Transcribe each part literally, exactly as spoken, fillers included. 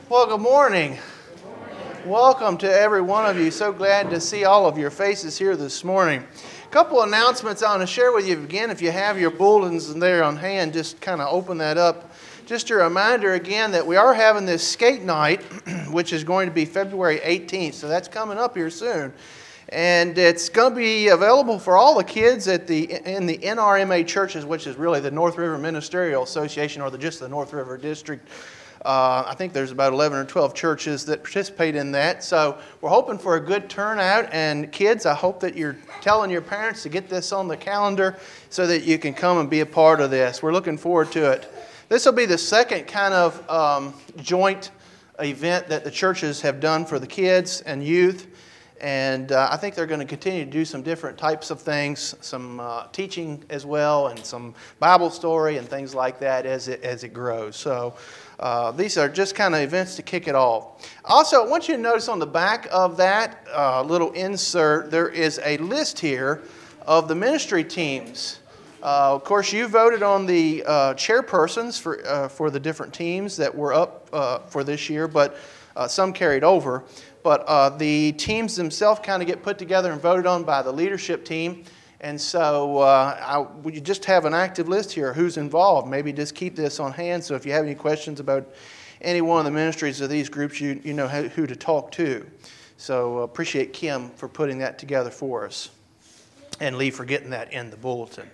Well, good morning. Welcome to every one of you. So glad to see all of your faces here this morning. A couple announcements I want to share with you again. If you have your bulletins there on hand, just kind of open that up. Just a reminder again that we are having this skate night, which is going to be February eighteenth. So that's coming up here soon. And it's going to be available for all the kids at the in the N R M A churches, which is really the North River Ministerial Association, or the, just the North River District. Uh, I think there's about eleven or twelve churches that participate in that. So we're hoping for a good turnout. And kids, I hope that you're telling your parents to get this on the calendar so that you can come and be a part of this. We're looking forward to it. This will be the second kind of um, joint event that the churches have done for the kids and youth. And uh, I think they're going to continue to do some different types of things, some uh, teaching as well, and some Bible story and things like that as it as it grows. So uh, these are just kind of events to kick it off. Also, I want you to notice on the back of that uh, little insert, there is a list here of the ministry teams. Uh, of course, you voted on the uh, chairpersons for uh, for the different teams that were up uh, for this year, but uh, some carried over. But uh, the teams themselves kind of get put together and voted on by the leadership team. And so uh, I, we just have an active list here. Who's involved? Maybe just keep this on hand. So if you have any questions about any one of the ministries of these groups, you, you know who to talk to. So appreciate Kim for putting that together for us. And Lee for getting that in the bulletin.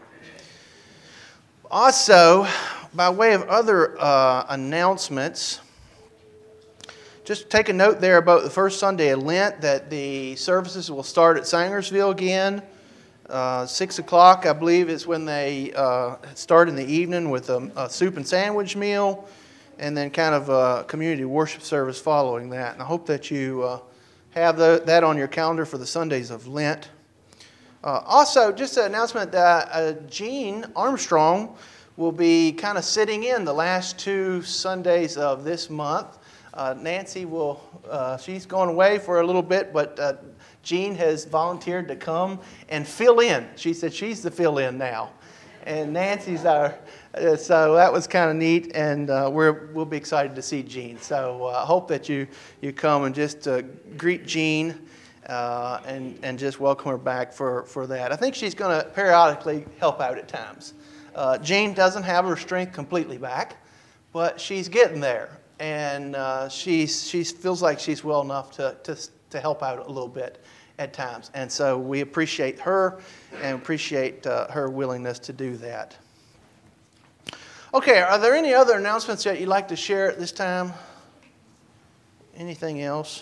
Also, by way of other uh, announcements, just take a note there about the first Sunday of Lent that the services will start at Sangersville again. Uh, six o'clock, I believe, is when they uh, start in the evening with a, a soup and sandwich meal, and then kind of a community worship service following that. And I hope that you uh, have the, that on your calendar for the Sundays of Lent. Uh, also, just an announcement that uh, Jean Armstrong will be kind of sitting in the last two Sundays of this month. Uh, Nancy will, uh, she's going away for a little bit, but uh, Jean has volunteered to come and fill in. She said she's the fill-in now. And Nancy's our, uh, so that was kind of neat, and uh, we're, we'll be excited to see Jean. So I uh, hope that you, you come and just uh, greet Jean uh, and, and just welcome her back for, for that. I think she's going to periodically help out at times. Uh, Jean doesn't have her strength completely back, but she's getting there. And uh, she she feels like she's well enough to, to to help out a little bit at times. And so we appreciate her and appreciate uh, her willingness to do that. Okay, are there any other announcements that you'd like to share at this time? Anything else?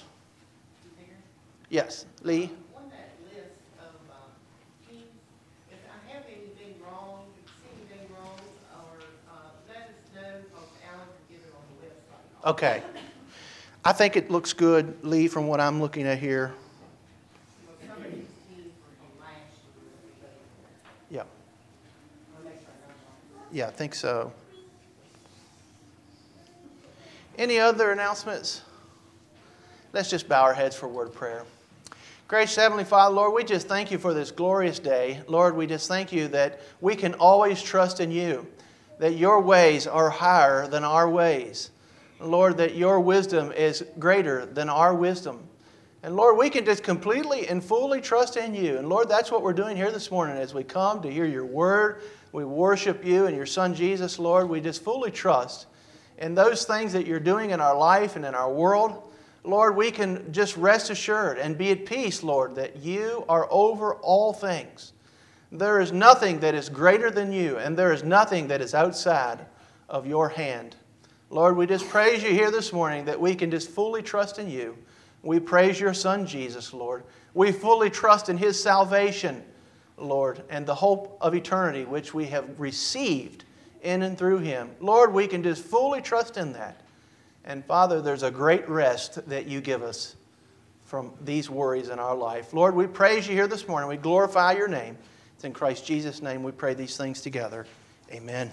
Yes, Lee? On that list of uh, teams, if I have anything wrong, if you see anything wrong, or uh, let us know, because Alan can get it on the website. Okay. I think it looks good, Lee, from what I'm looking at here. Well, some of these teams were from last year. Yeah. I'll make sure I got it wrong. Yeah, I think so. Any other announcements? Let's just bow our heads for a word of prayer. Gracious Heavenly Father, Lord, we just thank you for this glorious day. Lord, we just thank you that we can always trust in you, that your ways are higher than our ways. Lord, that your wisdom is greater than our wisdom. And Lord, we can just completely and fully trust in you. And Lord, that's what we're doing here this morning as we come to hear your word. We worship you and your Son Jesus, Lord. We just fully trust in those things that you're doing in our life and in our world. Lord, we can just rest assured and be at peace, Lord, that you are over all things. There is nothing that is greater than you, and there is nothing that is outside of your hand. Lord, we just praise you here this morning that we can just fully trust in you. We praise your Son, Jesus, Lord. We fully trust in his salvation, Lord, and the hope of eternity which we have received in and through him. Lord, we can just fully trust in that. And Father, there's a great rest that you give us from these worries in our life. Lord, we praise you here this morning. We glorify your name. It's in Christ Jesus' name we pray these things together. Amen.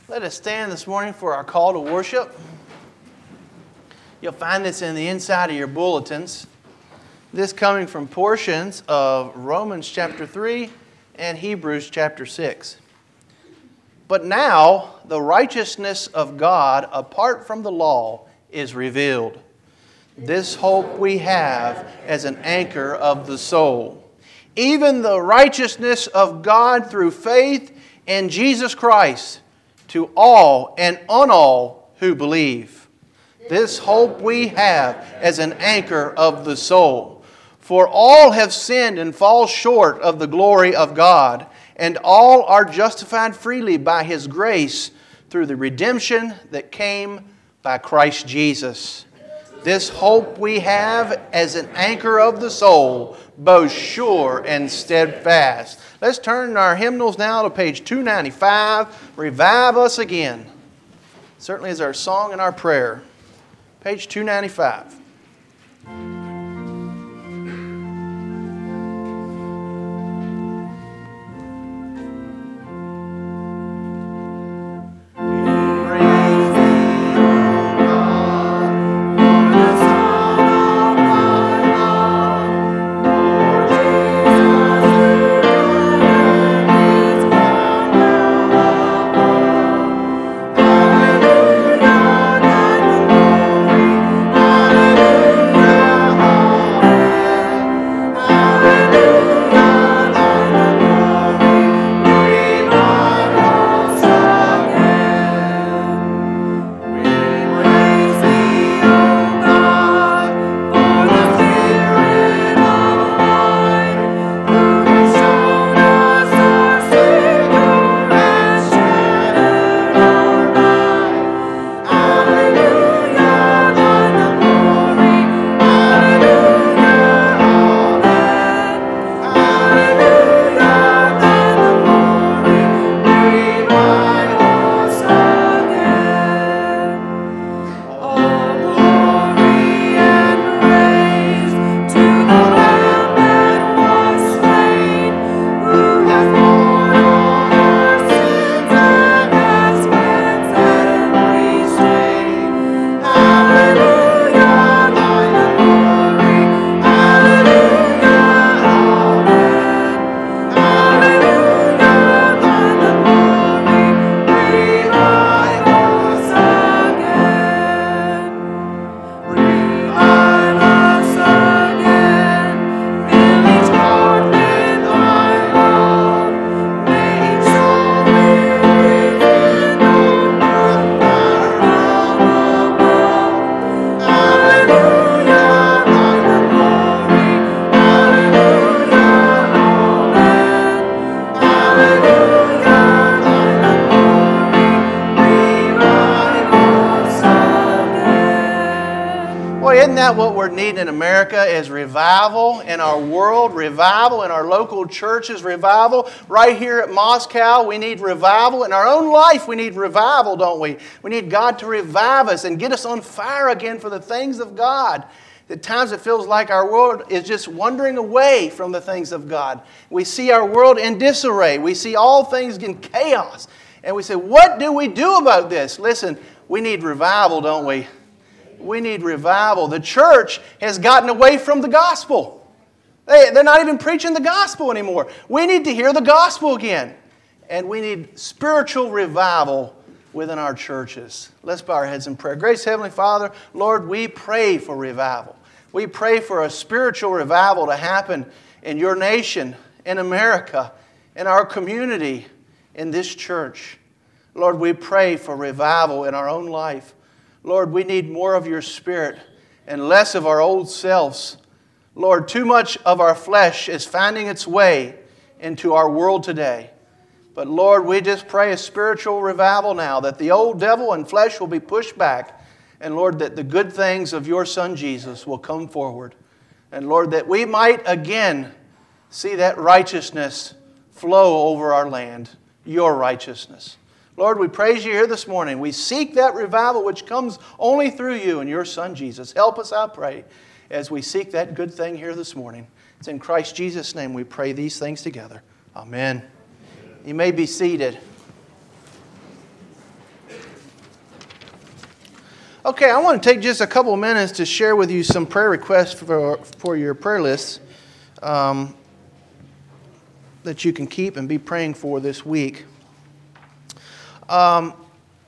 Let us stand this morning for our call to worship. You'll find this in the inside of your bulletins. This coming from portions of Romans chapter three and Hebrews chapter six. But now the righteousness of God apart from the law is revealed. This hope we have as an anchor of the soul. Even the righteousness of God through faith in Jesus Christ to all and on all who believe. This hope we have as an anchor of the soul. For all have sinned and fall short of the glory of God, and all are justified freely by His grace through the redemption that came by Christ Jesus. This hope we have as an anchor of the soul, both sure and steadfast. Let's turn our hymnals now to page two ninety-five. Revive us again. Certainly is our song and our prayer. Page two ninety-five. What we're needing in America is revival in our world, revival in our local churches, revival right here at Moscow. We need revival in our own life. We need revival, don't we? We need God to revive us and get us on fire again for the things of God. At times it feels like our world is just wandering away from the things of God. We see our world in disarray. We see all things in chaos. And we say, what do we do about this? Listen, we need revival, don't we? We need revival. The church has gotten away from the gospel. They, they're not even preaching the gospel anymore. We need to hear the gospel again. And we need spiritual revival within our churches. Let's bow our heads in prayer. Gracious Heavenly Father, Lord, we pray for revival. We pray for a spiritual revival to happen in your nation, in America, in our community, in this church. Lord, we pray for revival in our own life. Lord, we need more of your Spirit and less of our old selves. Lord, too much of our flesh is finding its way into our world today. But Lord, we just pray a spiritual revival now, that the old devil and flesh will be pushed back. And Lord, that the good things of your Son Jesus will come forward. And Lord, that we might again see that righteousness flow over our land, your righteousness. Lord, we praise you here this morning. We seek that revival which comes only through you and your Son, Jesus. Help us, I pray, as we seek that good thing here this morning. It's in Christ Jesus' name we pray these things together. Amen. You may be seated. Okay, I want to take just a couple of minutes to share with you some prayer requests for, for your prayer lists um, that you can keep and be praying for this week. Um,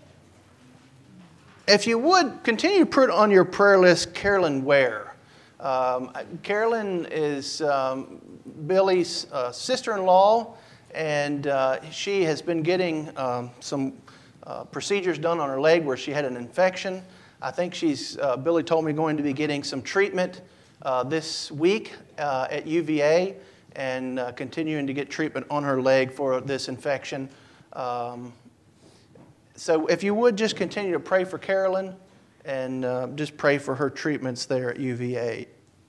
if you would, continue to put on your prayer list Carolyn Ware. Um, Carolyn is um, Billy's uh, sister-in-law, and uh, she has been getting um, some uh, procedures done on her leg where she had an infection. I think she's, uh, Billy told me, going to be getting some treatment uh, this week uh, at U V A and uh, continuing to get treatment on her leg for this infection. Um, so if you would just continue to pray for Carolyn and uh, just pray for her treatments there at U V A.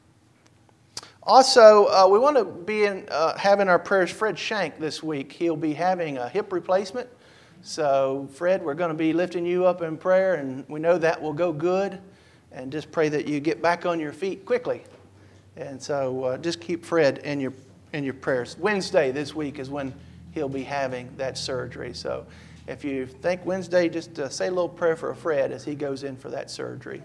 Also, uh, we want to be in, uh, having our prayers Fred Shank this week. He'll be having a hip replacement. So, Fred, we're going to be lifting you up in prayer, and we know that will go good. And just pray that you get back on your feet quickly. And so, uh, just keep Fred in your in your prayers. Wednesday this week is when he'll be having that surgery. So, if you think Wednesday, just uh, say a little prayer for Fred as he goes in for that surgery.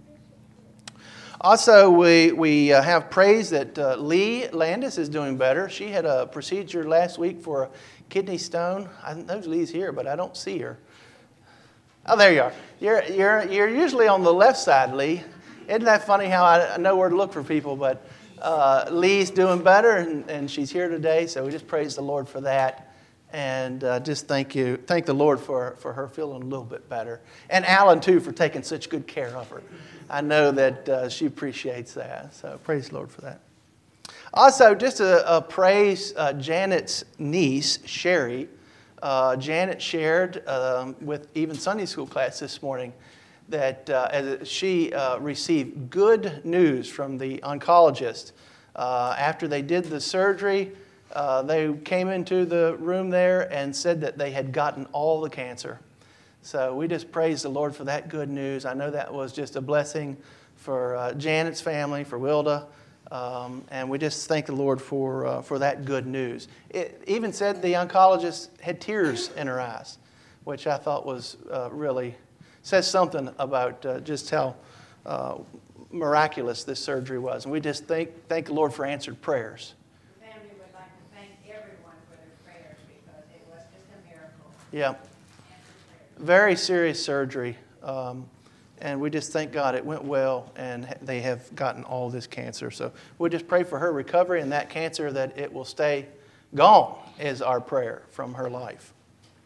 Also, we we uh, have praise that uh, Lee Landis is doing better. She had a procedure last week for a kidney stone. I know Lee's here, but I don't see her. Oh, there you are. You're you're you're usually on the left side, Lee. Isn't that funny how I know where to look for people? But uh, Lee's doing better, and, and she's here today. So we just praise the Lord for that, and uh, just thank you, thank the Lord for for her feeling a little bit better, and Alan too for taking such good care of her. I know that uh, she appreciates that. So praise the Lord for that. Also, just a, a praise uh, Janet's niece, Sherry. Uh, Janet shared um, with even Sunday school class this morning that uh, as she uh, received good news from the oncologist. Uh, after they did the surgery, uh, they came into the room there and said that they had gotten all the cancer. So we just praise the Lord for that good news. I know that was just a blessing for uh, Janet's family, for Wilda, um, and we just thank the Lord for uh, for that good news. It even said the oncologist had tears in her eyes, which I thought was uh, really, says something about uh, just how uh, miraculous this surgery was. And we just thank, thank the Lord for answered prayers. The family would like to thank everyone for their prayers because it was just a miracle. Yeah. Very serious surgery, um, and we just thank God it went well, and they have gotten all this cancer. So we just pray for her recovery and that cancer, that it will stay gone, is our prayer from her life.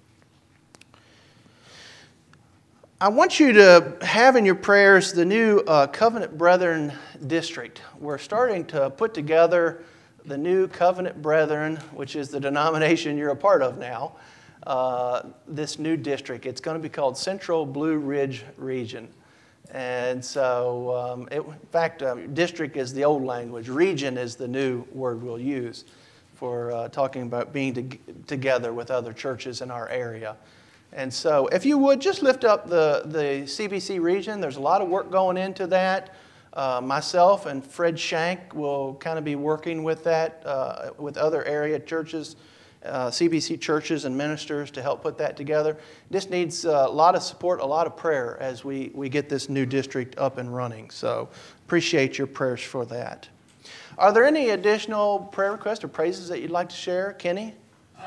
I want you to have in your prayers the new uh, Covenant Brethren District. We're starting to put together the new Covenant Brethren, which is the denomination you're a part of now. Uh, this new district. It's going to be called Central Blue Ridge Region. And so, um, it, in fact, um, district is the old language. Region is the new word we'll use for uh, talking about being to, together with other churches in our area. And so, if you would, just lift up the, the C B C region. There's a lot of work going into that. Uh, myself and Fred Shank will kind of be working with that, uh, with other area churches, Uh, C B C churches and ministers to help put that together. This needs uh, a lot of support, a lot of prayer as we, we get this new district up and running. So appreciate your prayers for that. Are there any additional prayer requests or praises that you'd like to share, Kenny? Uh,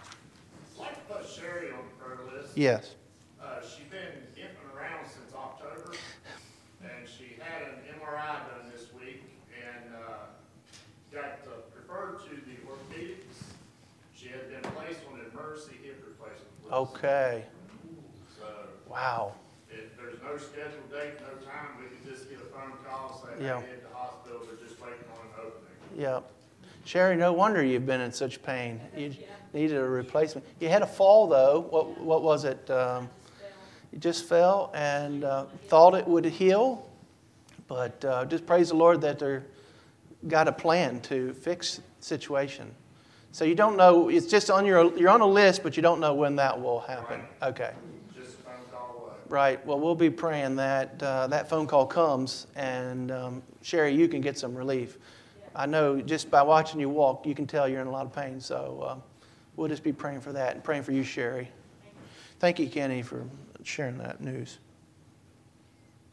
I'd like to put Sherry on the prayer list. Yes. Uh, she's been imping around since October, and she had an M R I done this week and uh, got uh, referred to the orthopedics. She had been placed on an emergency hip replacement list. Okay. So, Wow. if there's no scheduled date, no time, we can just get a phone call, say, Yeah. hey, at the hospital, they're just waiting on an opening. Yeah. Sherry, no wonder you've been in such pain. You needed a replacement. You had a fall, though. What what was it? Um, you just fell and uh, thought it would heal. But uh, just praise the Lord that they got a plan to fix the situation. So you don't know, it's just on your, you're on a list, but you don't know when that will happen. Right. Okay. Just a phone call away. Right. Well, we'll be praying that uh, that phone call comes, and um, Sherry, you can get some relief. I know just by watching you walk, you can tell you're in a lot of pain. So uh, we'll just be praying for that and praying for you, Sherry. Thank you, Kenny, for sharing that news.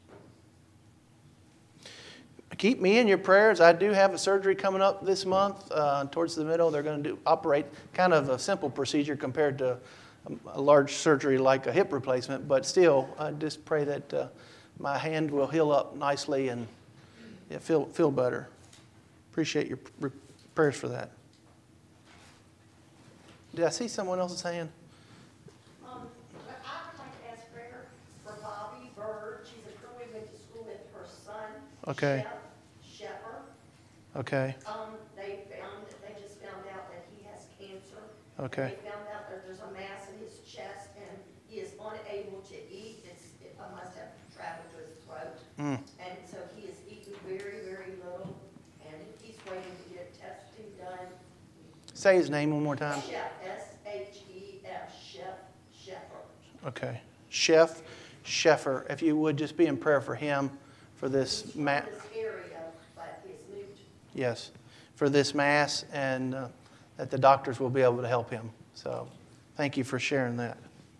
keep me in your prayers. I do have a surgery coming up this month. Uh, towards the middle, they're going to do operate kind of a simple procedure compared to a, a large surgery like a hip replacement. But still, I just pray that uh, my hand will heal up nicely and yeah, feel feel better. Appreciate your pr- prayers for that. Did I see someone else's hand? Um, but I would like to ask prayer for Bobby Bird. She's a girl we went to school with, her son. Okay. Shep Shepard. Okay. Um, they found, they just found out that he has cancer. Okay. They found out that there's a mass in his chest and he is unable to eat. It's, it must have traveled to his throat. Mm. And so he is eating very, very little. And he's waiting to get testing done. Say his name one more time. Shep, S H E F, Shep, Shepard. Okay. Chef Sheffer, if you would just be in prayer for him, for this He's ma- from this area, but he's moved. yes, for this mass, and uh, that the doctors will be able to help him. So, thank you for sharing that.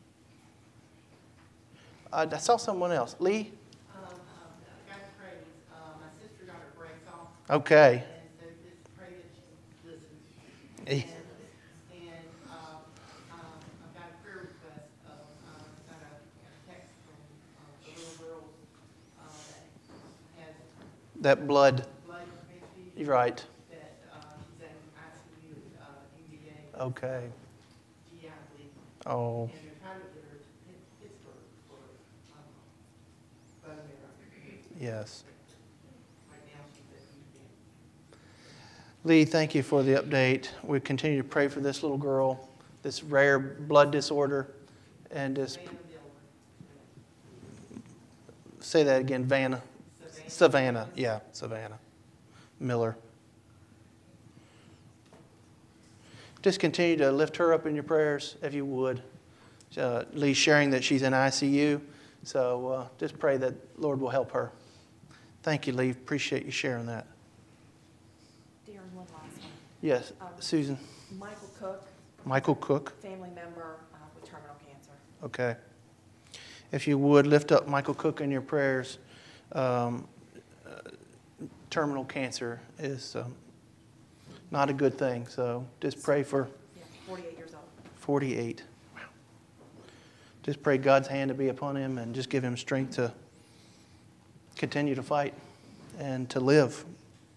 Uh, I saw someone else. Lee. Um, um, I got to praise, uh, my sister got her brakes off, Okay. and so just pray that she listens. Eh. And, and, um, um, I've got a prayer request of, um, got a, got a text from, um, the little girl, uh, that has That blood. blood transfusion. You're right. That, uh, she's in I C U, uh, U V A. Okay. G I bleed. Oh. And they're trying to get her to Pitt- Pittsburgh for, um, bone marrow. Yes. Right now, she's at U V A. Lee, thank you for the update. We continue to pray for this little girl, this rare blood disorder, and just Savannah Miller. say that again, Vanna. Savannah. Savannah, yeah, Savannah Miller. Just continue to lift her up in your prayers, if you would. Uh, Lee sharing that she's in I C U, so uh, just pray that Lord will help her. Thank you, Lee. Appreciate you sharing that. Darren, one last one. Yes, Um, Susan. Michael Cook, Michael Cook. family member uh, with terminal cancer. Okay. If you would, lift up Michael Cook in your prayers. Um, uh, terminal cancer is um, not a good thing, so just pray for Yeah, forty-eight years old. forty-eight. Wow. Just pray God's hand to be upon him and just give him strength to continue to fight and to live.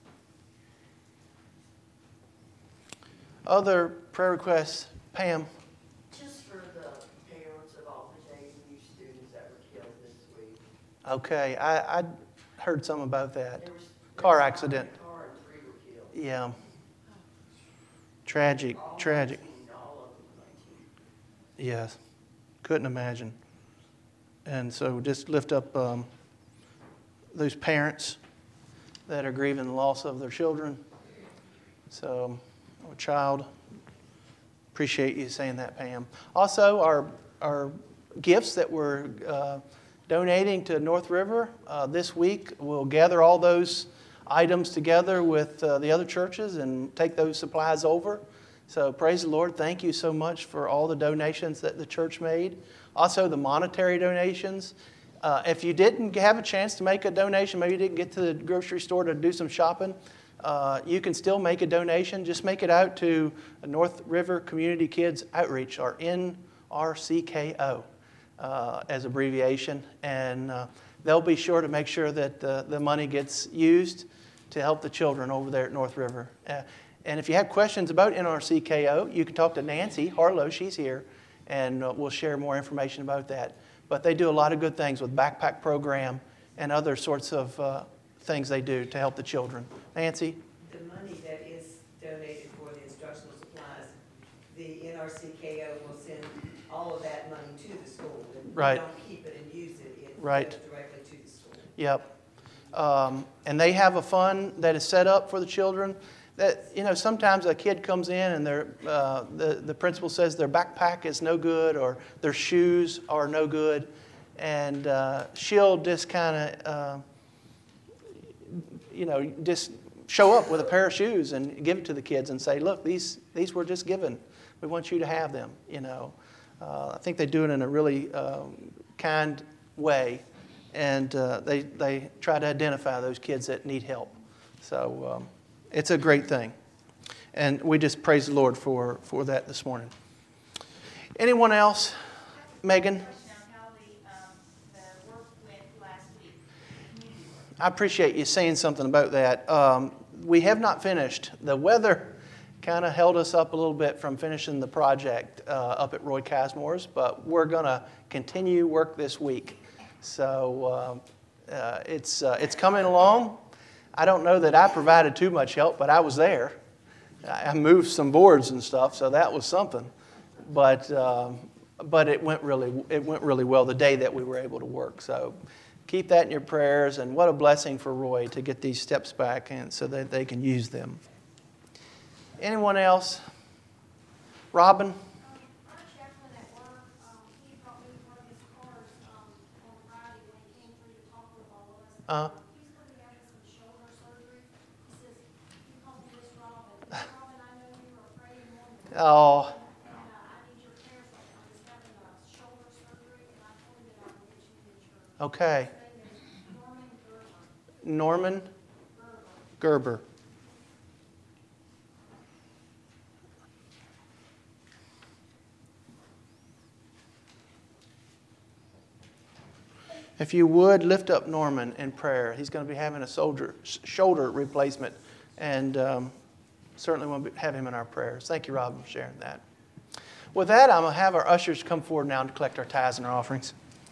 Other prayer requests, Pam. Just for the parents of all the J M U students that were killed this week. Okay, I, I heard some about that. There was- Car there was accident. a car and three were killed. Yeah. Tragic, All tragic. nineteen, all of them nineteen. Yes. Couldn't imagine. And so just lift up um, those parents that are grieving the loss of their children. So, a child. Appreciate you saying that, Pam. Also, our our gifts that we're uh, donating to North River uh, this week, we'll gather all those items together with uh, the other churches and take those supplies over. So praise the Lord. Thank you so much for all the donations that the church made. Also, the monetary donations. Uh, if you didn't have a chance to make a donation, maybe you didn't get to the grocery store to do some shopping, uh, you can still make a donation. Just make it out to North River Community Kids Outreach, or N R C K O uh, as abbreviation. And uh, they'll be sure to make sure that uh, the money gets used to help the children over there at North River. Uh, and if you have questions about N R C K O, you can talk to Nancy Harlow. She's here, and uh, we'll share more information about that. But they do a lot of good things with backpack program and other sorts of uh, things they do to help the children. Nancy? The money that is donated for the instructional supplies, the N R C K O will send all of that money to the school. And we Right. don't keep it and use it. It Right. goes directly to the school. Yep. Um, and they have a fund that is set up for the children. That, you know, sometimes a kid comes in and their, uh, the, the principal says their backpack is no good or their shoes are no good. And uh, she'll just kind of, uh, you know, just show up with a pair of shoes and give it to the kids and say, look, these, these were just given. We want you to have them, you know. Uh, I think they do it in a really uh, kind way. and uh, they, they try to identify those kids that need help. So um, it's a great thing. And we just praise the Lord for, for that this morning. Anyone else? Megan? Question on how the, um, the work went last week, community work. I appreciate you saying something about that. Um, we have not finished. The weather kind of held us up a little bit from finishing the project uh, up at Roy Casmore's, but we're going to continue work this week. So uh, uh, it's, uh, it's coming along. I don't know that I provided too much help, but I was there. I moved some boards and stuff, so that was something. But um, but it went really it went really well the day that we were able to work. So keep that in your prayers, and what a blessing for Roy to get these steps back and so that they can use them. Anyone else? Robin? Um, our chaplain at work, um, he brought me one of his cars um, on Friday when he came through to talk with all of us. Uh, He's going to be having some shoulder surgery. He says, he called me Miss Robin. Miss Robin, I know you were a praying woman. oh, And uh, I need your prayers right now. He's having a shoulder surgery, and I told him that I would get you in church. okay. His name is Norman Gerber. Norman Gerber. Gerber. If you would, lift up Norman in prayer. He's going to be having a soldier, shoulder replacement, and um, certainly want to have him in our prayers. Thank you, Robin, for sharing that. With that, I'm going to have our ushers come forward now to collect our tithes and our offerings.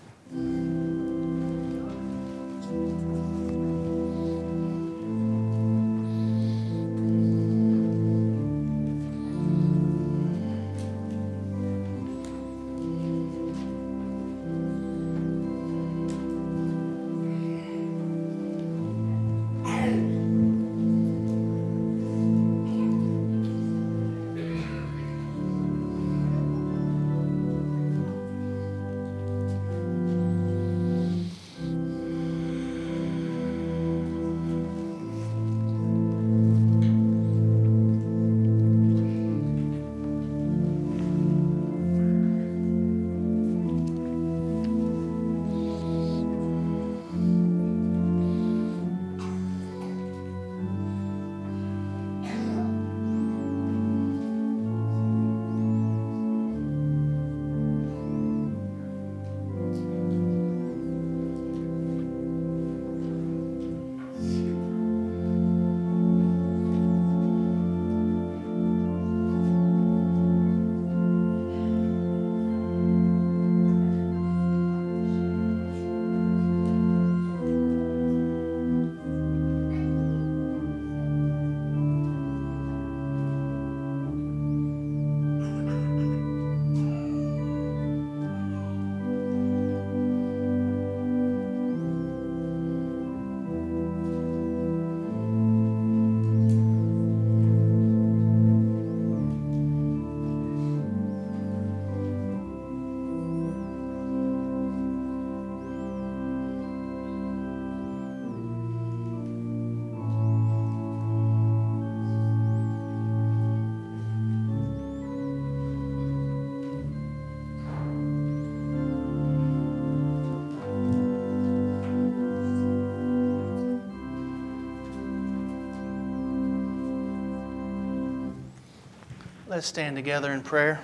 Let's stand together in prayer.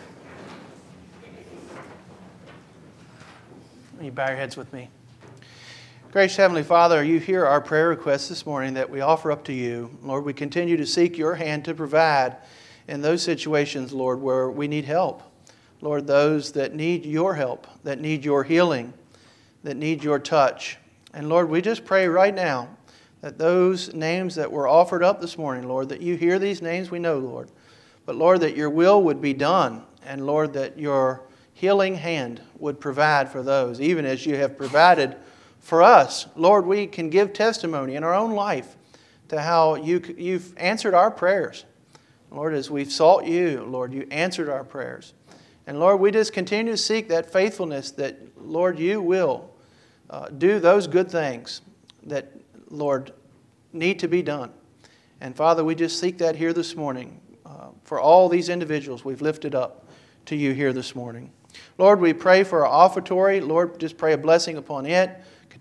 You bow your heads with me. Gracious Heavenly Father, you hear our prayer requests this morning that we offer up to you. Lord, we continue to seek your hand to provide in those situations, Lord, where we need help. Lord, those that need your help, that need your healing, that need your touch. And Lord, we just pray right now that those names that were offered up this morning, Lord, that you hear these names, we know, Lord. But Lord, that your will would be done. And Lord, that your healing hand would provide for those, even as you have provided for us. Lord, we can give testimony in our own life to how you, you've answered our prayers. Lord, as we've sought you, Lord, you answered our prayers. And Lord, we just continue to seek that faithfulness that, Lord, you will uh, do those good things that, Lord, need to be done. And Father, we just seek that here this morning uh, for all these individuals we've lifted up to you here this morning. Lord, we pray for our offertory. Lord, just pray a blessing upon it.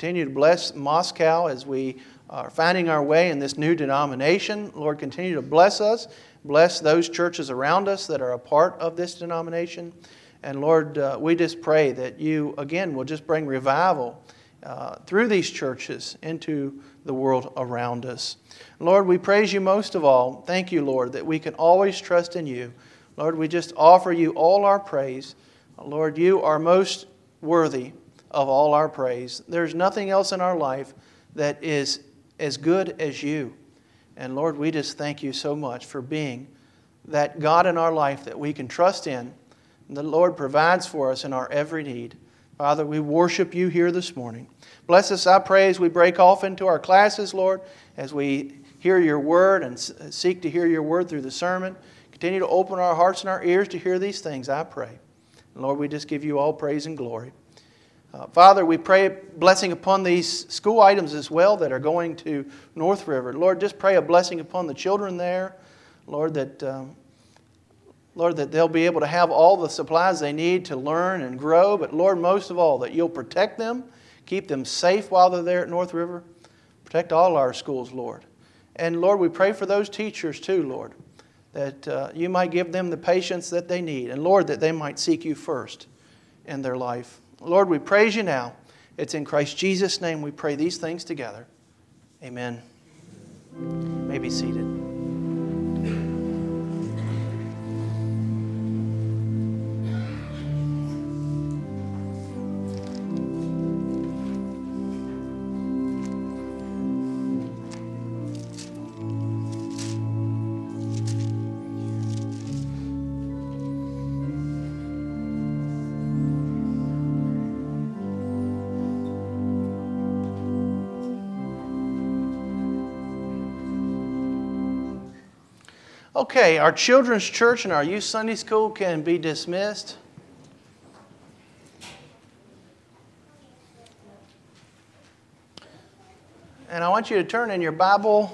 continue to bless Moscow as we are finding our way in this new denomination. Lord, continue to bless us. Bless those churches around us that are a part of this denomination. And Lord, uh, we just pray that you, again, will just bring revival uh, through these churches into the world around us. Lord, we praise you most of all. Thank you, Lord, that we can always trust in you. Lord, we just offer you all our praise. Lord, you are most worthy of all our praise. There's nothing else in our life that is as good as you. And Lord, we just thank you so much for being that God in our life that we can trust in. And the Lord provides for us in our every need. Father, we worship you here this morning. Bless us, I pray, as we break off into our classes, Lord, as we hear your word and seek to hear your word through the sermon. Continue to open our hearts and our ears to hear these things, I pray. And Lord, we just give you all praise and glory. Uh, Father, we pray blessing upon these school items as well that are going to North River. Lord, just pray a blessing upon the children there. Lord, that um, Lord, that they'll be able to have all the supplies they need to learn and grow. But Lord, most of all, that you'll protect them, keep them safe while they're there at North River. Protect all our schools, Lord. And Lord, we pray for those teachers too, Lord, that uh, you might give them the patience that they need. And Lord, that they might seek you first in their life. Lord, we praise you now. It's in Christ Jesus' name we pray these things together. Amen. You may be seated. Okay, our children's church and our youth Sunday school can be dismissed. And I want you to turn in your Bible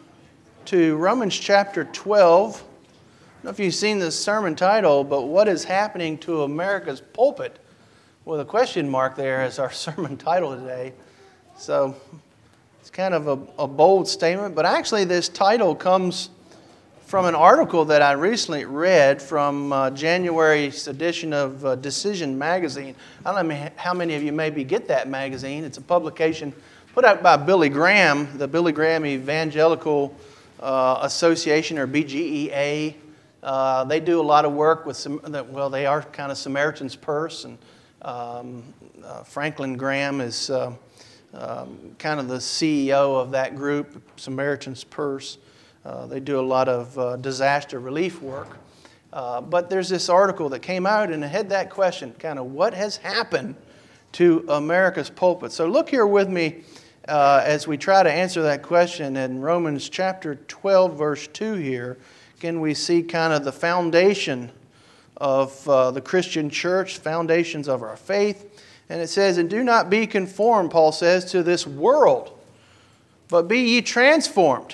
to Romans chapter twelve. I don't know if you've seen this sermon title, but what is happening to America's pulpit? With a question mark there as our sermon title today. So it's kind of a, a bold statement, but actually this title comes from an article that I recently read from uh, January's edition of uh, Decision magazine. I don't know how many of you maybe get that magazine. It's a publication put out by Billy Graham, the Billy Graham Evangelical uh, Association, or B G E A. Uh, they do a lot of work with some, well, they are kind of Samaritan's Purse, and um, uh, Franklin Graham is uh, um, kind of the C E O of that group, Samaritan's Purse. Uh, they do a lot of uh, disaster relief work. Uh, but there's this article that came out and it had that question, kind of what has happened to America's pulpit? So look here with me uh, as we try to answer that question in Romans chapter twelve, verse two here. Again, we see kind of the foundation of uh, the Christian church, foundations of our faith. And it says, and do not be conformed, Paul says, to this world, but be ye transformed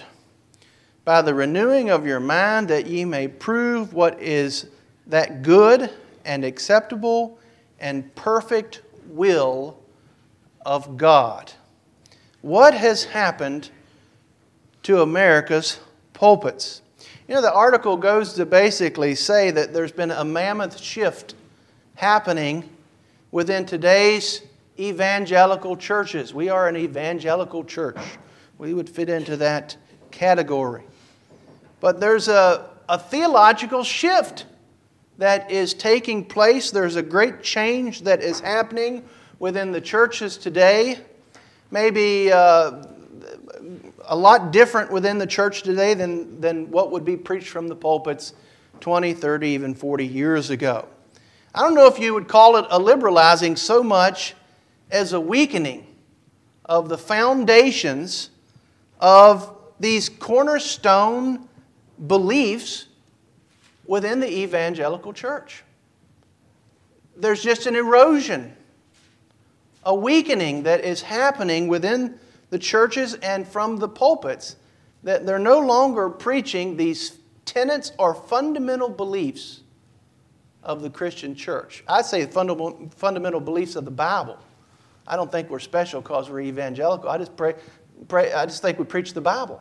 by the renewing of your mind, that ye may prove what is that good and acceptable and perfect will of God. What has happened to America's pulpits? You know, the article goes to basically say that there's been a mammoth shift happening within today's evangelical churches. We are an evangelical church. We would fit into that category. But there's a, a theological shift that is taking place. There's a great change that is happening within the churches today. Maybe uh, a lot different within the church today than, than what would be preached from the pulpits twenty, thirty, even forty years ago. I don't know if you would call it a liberalizing so much as a weakening of the foundations of these cornerstone beliefs within the evangelical church. There's just an erosion, a weakening that is happening within the churches and from the pulpits, that they're no longer preaching these tenets or fundamental beliefs of the Christian church. I say fundamental, fundamental beliefs of the Bible. I don't think we're special because we're evangelical. I just pray, pray. I just think we preach the Bible.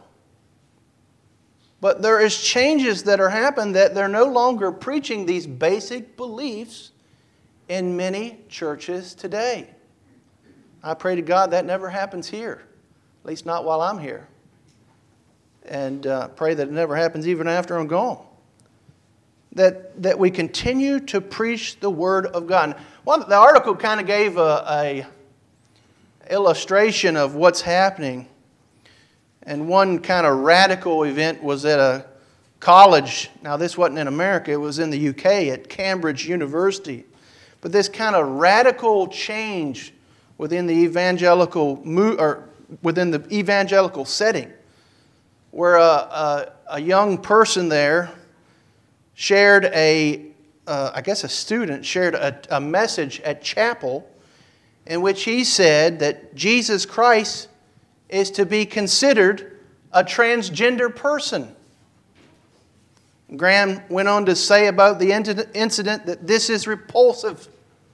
But there is changes that are happening that they're no longer preaching these basic beliefs in many churches today. I pray to God that never happens here, at least not while I'm here. And uh, pray that it never happens even after I'm gone. That, that we continue to preach the Word of God. Well, the article kind of gave a, a illustration of what's happening. And one kind of radical event was at a college. Now, this wasn't in America. It was in the U K at Cambridge University. But this kind of radical change within the evangelical or within the evangelical setting, where a, a, a young person there shared a, uh, I guess a student shared a, a message at chapel in which he said that Jesus Christ is to be considered a transgender person. Graham went on to say about the incident that this is repulsive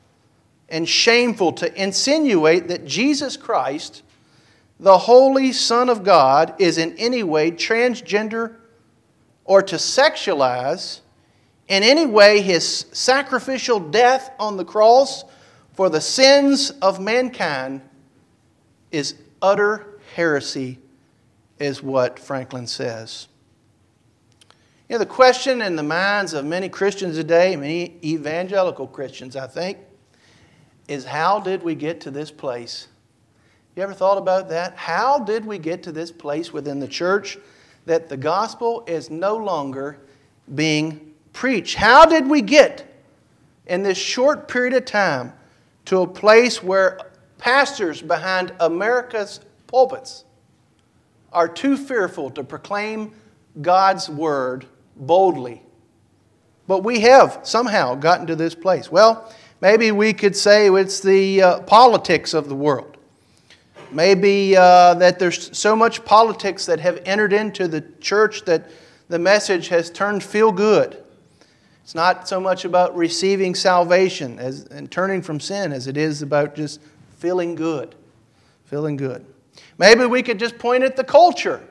and shameful to insinuate that Jesus Christ, the Holy Son of God, is in any way transgender or to sexualize in any way His sacrificial death on the cross for the sins of mankind is utter heresy, is what Franklin says. You know, the question in the minds of many Christians today, many evangelical Christians, I think, is how did we get to this place? You ever thought about that? How did we get to this place within the church that the gospel is no longer being preached? How did we get in this short period of time to a place where pastors behind America's pulpits are too fearful to proclaim God's word boldly? But we have somehow gotten to this place. Well, maybe we could say it's the uh, politics of the world. Maybe uh, that there's so much politics that have entered into the church that the message has turned feel good. It's not so much about receiving salvation as, and turning from sin as it is about just feeling good. Feeling good. Maybe we could just point at the culture.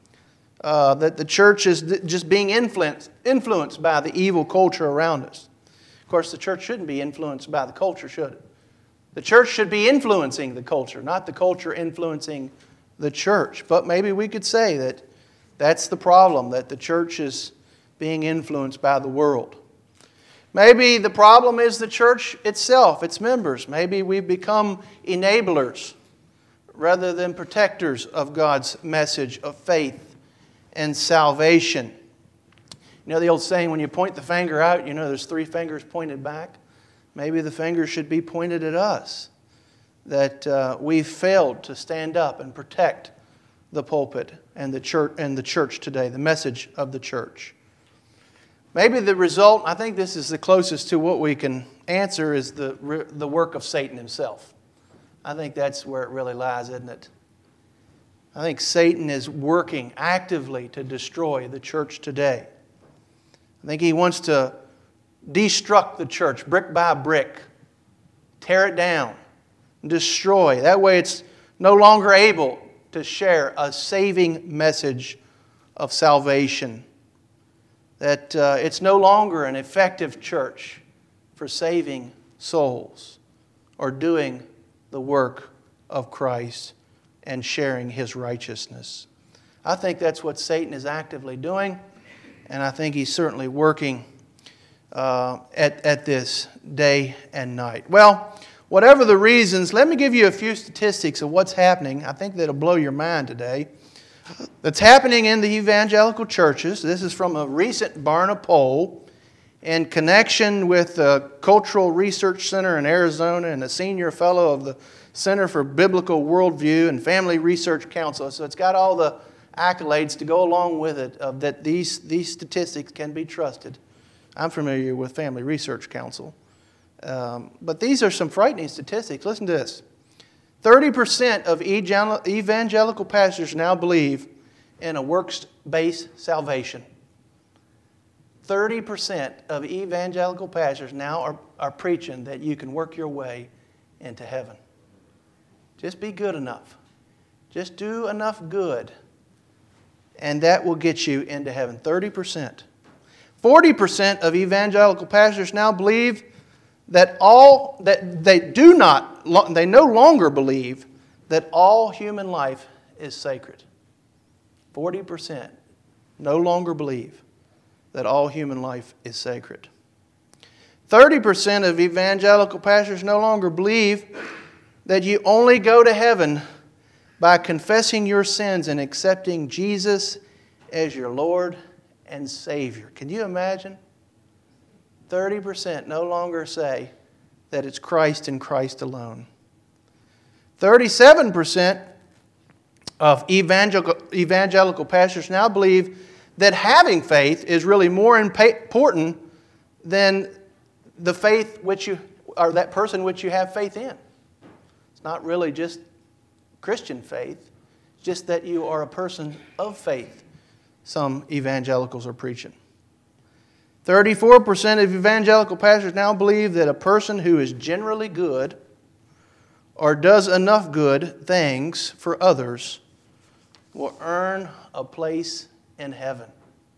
Uh, that the church is just being influenced, influenced by the evil culture around us. Of course, the church shouldn't be influenced by the culture, should it? The church should be influencing the culture, not the culture influencing the church. But maybe we could say that that's the problem, that the church is being influenced by the world. Maybe the problem is the church itself, its members. Maybe we've become enablers rather than protectors of God's message of faith and salvation. You know the old saying, when you point the finger out, you know there's three fingers pointed back. Maybe the finger should be pointed at us. That uh, we've failed to stand up and protect the pulpit and the church and the church today, the message of the church. Maybe the result, I think this is the closest to what we can answer, is the, the work of Satan himself. I think that's where it really lies, isn't it? I think Satan is working actively to destroy the church today. I think he wants to destruct the church brick by brick, tear it down, destroy. That way it's no longer able to share a saving message of salvation. That uh, it's no longer an effective church for saving souls or doing the work of Christ and sharing His righteousness. I think that's what Satan is actively doing, and I think he's certainly working uh, at, at this day and night. Well, whatever the reasons, let me give you a few statistics of what's happening. I think that'll blow your mind today. That's happening in the evangelical churches. This is from a recent Barna poll in connection with the Cultural Research Center in Arizona and a senior fellow of the Center for Biblical Worldview and Family Research Council. So it's got all the accolades to go along with it of that these, these statistics can be trusted. I'm familiar with Family Research Council. Um, but these are some frightening statistics. Listen to this. thirty percent of evangelical pastors now believe in a works-based salvation. thirty percent of evangelical pastors now are, are preaching that you can work your way into heaven. Just be good enough. Just do enough good. And that will get you into heaven. thirty percent. forty percent of evangelical pastors now believe that all, that they do not, they no longer believe that all human life is sacred. forty percent no longer believe that all human life is sacred. thirty percent of evangelical pastors no longer believe that you only go to heaven by confessing your sins and accepting Jesus as your Lord and Savior. Can you imagine? thirty percent no longer say that it's Christ and Christ alone. thirty-seven percent of evangelical, evangelical pastors now believe that having faith is really more important than the faith which you, or that person which you have faith in. It's not really just Christian faith, it's just that you are a person of faith, some evangelicals are preaching. thirty-four percent of evangelical pastors now believe that a person who is generally good or does enough good things for others will earn a place in heaven.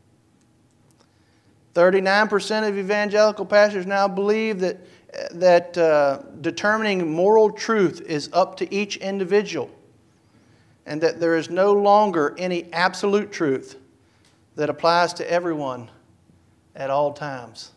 thirty-nine percent of evangelical pastors now believe that, that uh, determining moral truth is up to each individual and that there is no longer any absolute truth that applies to everyone at all times.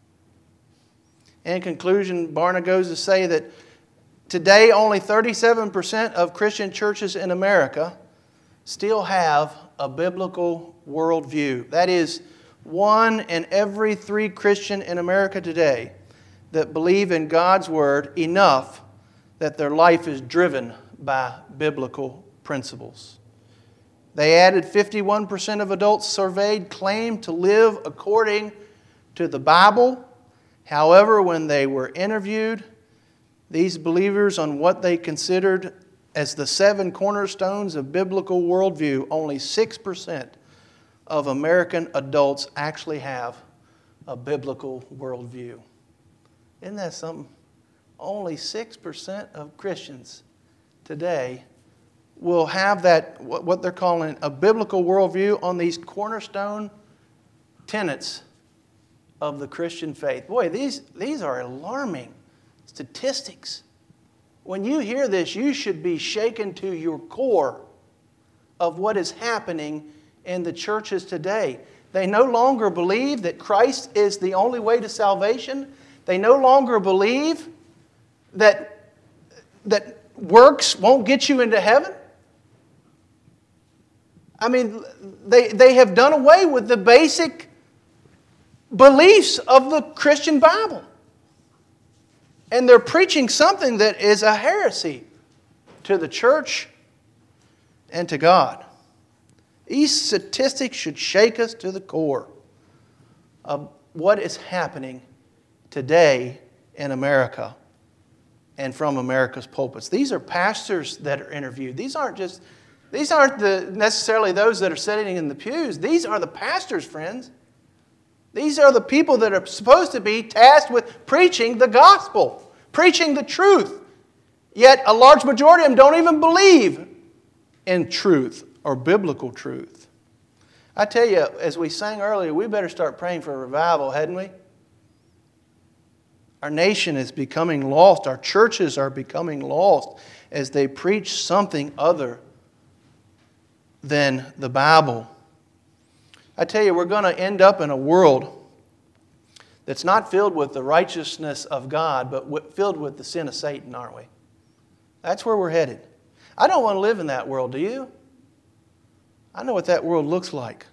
In conclusion, Barna goes to say that today only thirty-seven percent of Christian churches in America still have a biblical worldview. That is, one in every three Christian in America today that believe in God's Word enough that their life is driven by biblical principles. They added fifty-one percent of adults surveyed claimed to live according to the Bible. However, when they were interviewed, these believers on what they considered as the seven cornerstones of biblical worldview, only six percent of American adults actually have a biblical worldview. Isn't that something? Only six percent of Christians today will have that, what they're calling a biblical worldview on these cornerstone tenets of the Christian faith. Boy, these, these are alarming statistics. When you hear this, you should be shaken to your core of what is happening in the churches today. They no longer believe that Christ is the only way to salvation. They no longer believe that, that works won't get you into heaven. I mean, they, they have done away with the basic beliefs of the Christian Bible. And they're preaching something that is a heresy to the church and to God. These statistics should shake us to the core of what is happening today in America and from America's pulpits. These are pastors that are interviewed. These aren't just, these aren't the, necessarily those that are sitting in the pews. These are the pastors, friends. These are the people that are supposed to be tasked with preaching the gospel, preaching the truth. Yet a large majority of them don't even believe in truth or biblical truth. I tell you, as we sang earlier, we better start praying for a revival, hadn't we? Our nation is becoming lost. Our churches are becoming lost as they preach something other than the Bible. I tell you, we're going to end up in a world that's not filled with the righteousness of God, but filled with the sin of Satan, aren't we? That's where we're headed. I don't want to live in that world, do you? I know what that world looks like.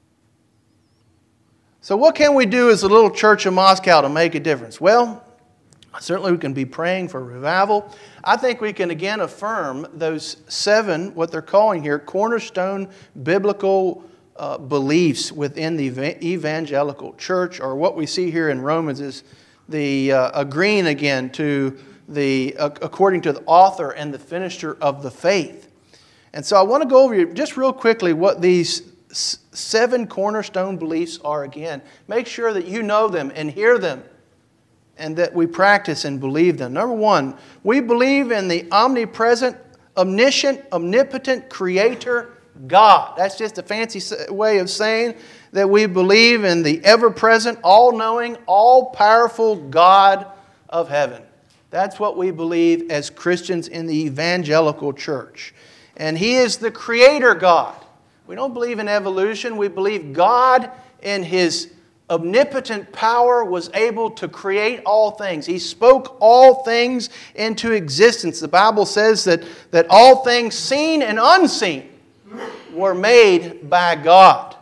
So what can we do as a little church in Moscow to make a difference? Well, certainly we can be praying for revival. I think we can again affirm those seven, what they're calling here, cornerstone biblical uh, beliefs within the evangelical church, or what we see here in Romans is the uh, agreeing again to the, uh, according to the author and the finisher of the faith. And so I want to go over just real quickly what these seven cornerstone beliefs are again. Make sure that you know them and hear them and that we practice and believe them. Number one, we believe in the omnipresent, omniscient, omnipotent creator God. That's just a fancy way of saying that we believe in the ever-present, all-knowing, all-powerful God of heaven. That's what we believe as Christians in the evangelical church. And He is the creator God. We don't believe in evolution. We believe God in His omnipotent power was able to create all things. He spoke all things into existence. The Bible says that, that all things seen and unseen were made by God.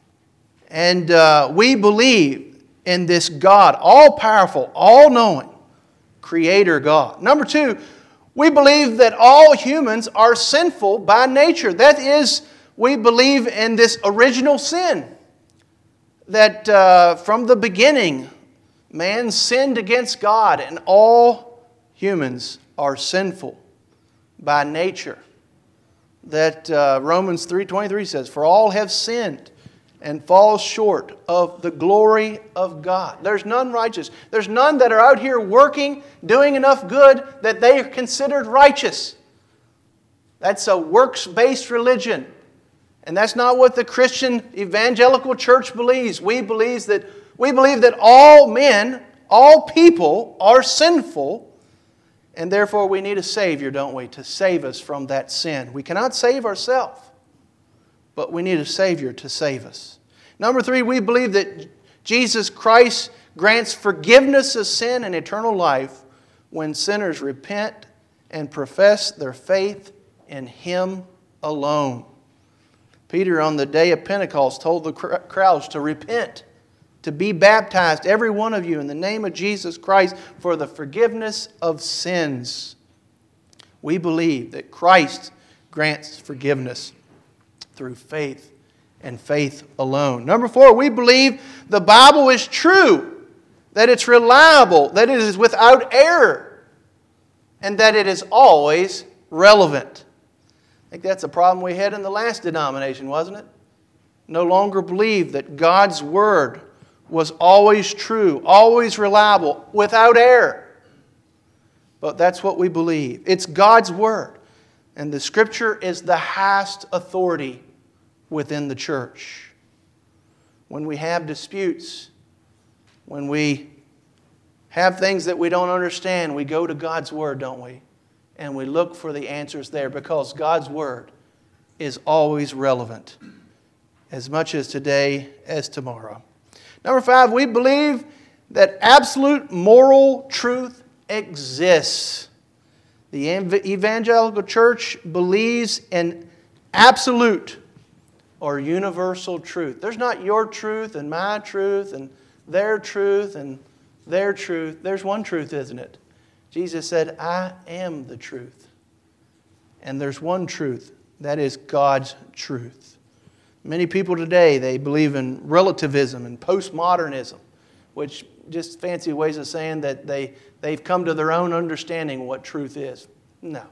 And uh, we believe in this God, all-powerful, all-knowing, creator God. Number two, we believe that all humans are sinful by nature. That is, we believe in this original sin. That uh, from the beginning, man sinned against God, and all humans are sinful by nature. That uh, Romans three twenty-three says, "For all have sinned and fall short of the glory of God." There's none righteous. There's none that are out here working, doing enough good that they are considered righteous. That's a works-based religion. And that's not what the Christian evangelical church believes. We believe that, we believe that all men, all people are sinful, and therefore we need a Savior, don't we, to save us from that sin. We cannot save ourselves, but we need a Savior to save us. Number three, we believe that Jesus Christ grants forgiveness of sin and eternal life when sinners repent and profess their faith in Him alone. Peter, on the day of Pentecost, told the crowds to repent, to be baptized, every one of you, in the name of Jesus Christ for the forgiveness of sins. We believe that Christ grants forgiveness through faith and faith alone. Number four, we believe the Bible is true, that it's reliable, that it is without error, and that it is always relevant. I think that's a problem we had in the last denomination, wasn't it? No longer believe that God's Word was always true, always reliable, without error. But that's what we believe. It's God's Word. And the Scripture is the highest authority within the church. When we have disputes, when we have things that we don't understand, we go to God's Word, don't we? And we look for the answers there because God's Word is always relevant, as much as today as tomorrow. Number five, we believe that absolute moral truth exists. The evangelical church believes in absolute or universal truth. There's not your truth and my truth and their truth and their truth. There's one truth, isn't it? Jesus said, "I am the truth." And there's one truth. That is God's truth. Many people today, they believe in relativism and postmodernism, which just fancy ways of saying that they, they've come to their own understanding of what truth is. No.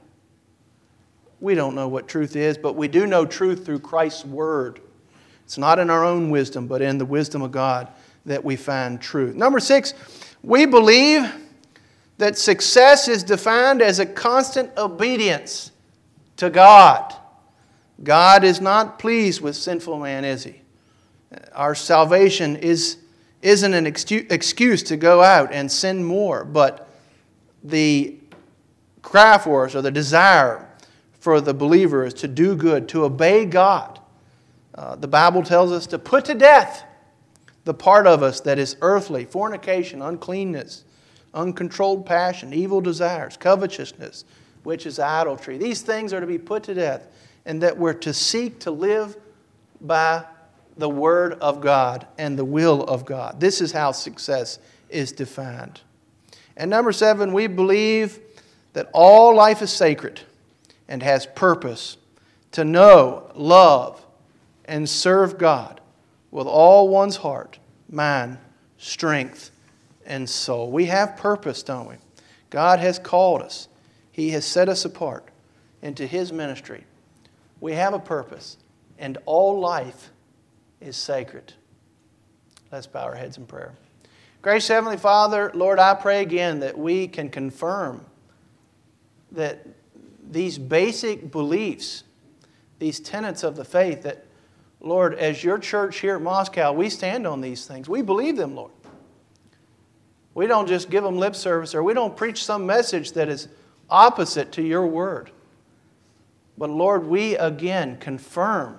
We don't know what truth is, but we do know truth through Christ's Word. It's not in our own wisdom, but in the wisdom of God that we find truth. Number six, we believe that success is defined as a constant obedience to God. God is not pleased with sinful man, is He? Our salvation is, isn't an excuse to go out and sin more, but the cry for us, or the desire for the believer, is to do good, to obey God. Uh, the Bible tells us to put to death the part of us that is earthly: fornication, uncleanness, uncontrolled passion, evil desires, covetousness, which is idolatry. These things are to be put to death, and that we're to seek to live by the Word of God and the will of God. This is how success is defined. And number seven, we believe that all life is sacred and has purpose to know, love, and serve God with all one's heart, mind, strength, and soul. We have purpose, don't we? God has called us. He has set us apart into His ministry. We have a purpose, and all life is sacred. Let's bow our heads in prayer. Gracious Heavenly Father, Lord, I pray again that we can confirm that these basic beliefs, these tenets of the faith that, Lord, as your church here at Moscow, we stand on these things. We believe them, Lord. We don't just give them lip service, or we don't preach some message that is opposite to your word. But Lord, we again confirm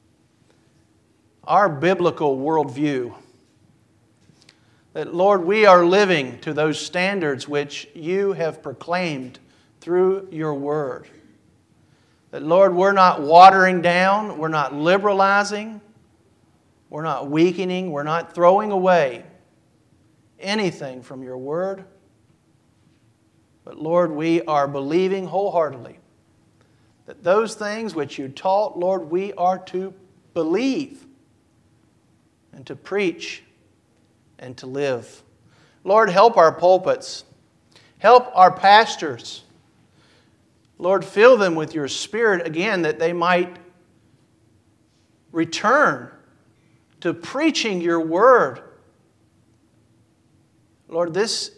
our biblical worldview. That, Lord, we are living to those standards which you have proclaimed through your word. That, Lord, we're not watering down, we're not liberalizing, we're not weakening, we're not throwing away anything from your word. But, Lord, we are believing wholeheartedly that those things which you taught, Lord, we are to believe and to preach and to live. Lord, help our pulpits. Help our pastors. Lord, fill them with your Spirit again that they might return to preaching your word. Lord, this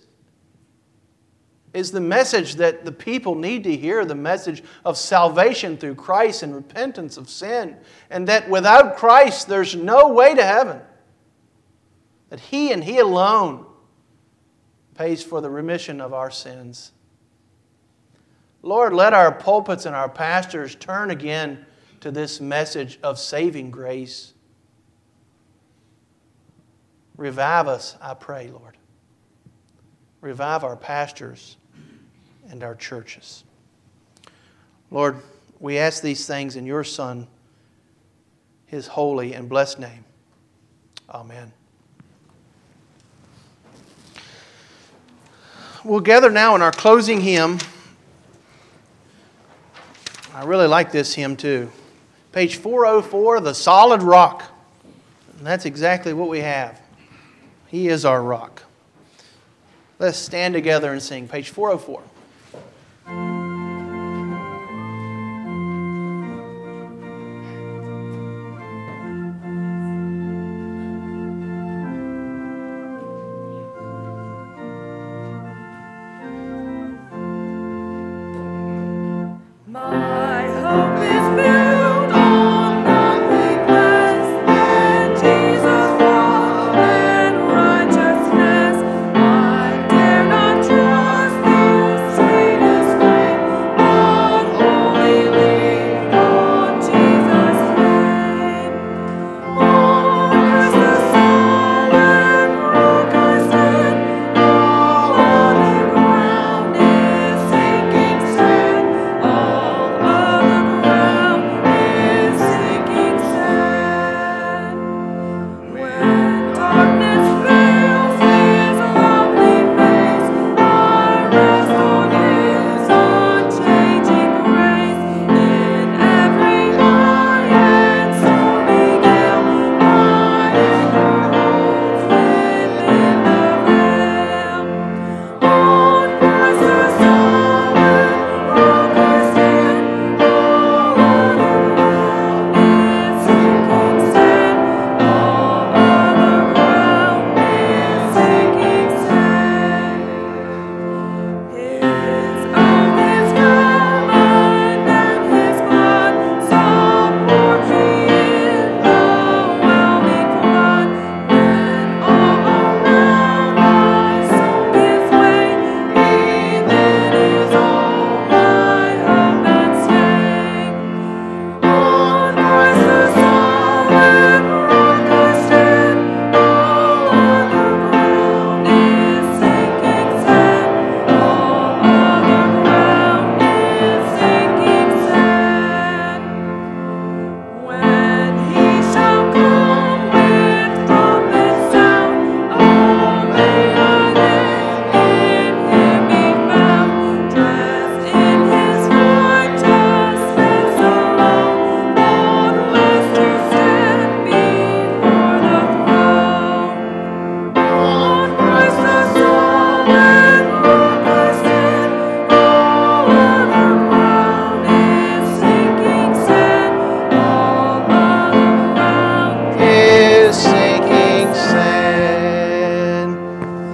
is the message that the people need to hear, the message of salvation through Christ and repentance of sin, and that without Christ there's no way to heaven. That He and He alone pays for the remission of our sins. Lord, let our pulpits and our pastors turn again to this message of saving grace. Revive us, I pray, Lord. Revive our pastors and our churches. Lord, we ask these things in your Son, His holy and blessed name. Amen. We'll gather now in our closing hymn. I really like this hymn too. Page four oh four, The Solid Rock. And that's exactly what we have. He is our rock. Let's stand together and sing. Page four oh four.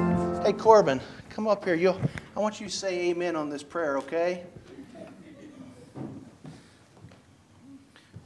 Corbin, come up here. You'll, I want you to say amen on this prayer, okay?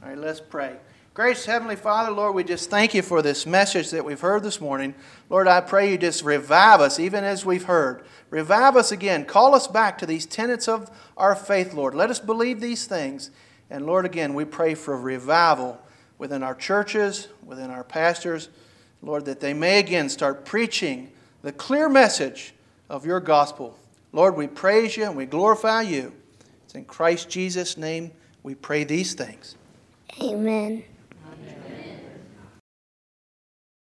All right, let's pray. Gracious Heavenly Father, Lord, we just thank you for this message that we've heard this morning. Lord, I pray you just revive us even as we've heard. Revive us again. Call us back to these tenets of our faith, Lord. Let us believe these things. And Lord, again, we pray for revival within our churches, within our pastors, Lord, that they may again start preaching the clear message of your gospel. Lord, we praise you and we glorify you. It's in Christ Jesus' name we pray these things. Amen.